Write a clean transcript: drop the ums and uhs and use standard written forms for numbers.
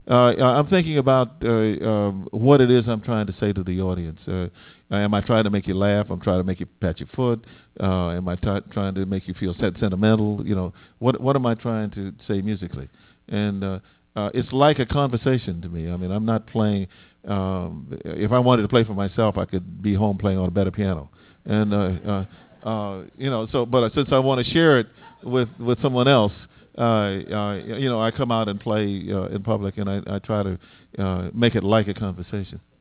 I'm thinking about what it is I'm trying to say to the audience. Am I trying to make you laugh? I'm trying to make you pat your foot. Am I trying to make you feel sentimental? You know, what am I trying to say musically? And it's like a conversation to me. I mean, I'm not playing. If I wanted to play for myself, I could be home playing on a better piano. And you know, so but since I want to share it with someone else, you know, I come out and play in public, and I try to make it like a conversation.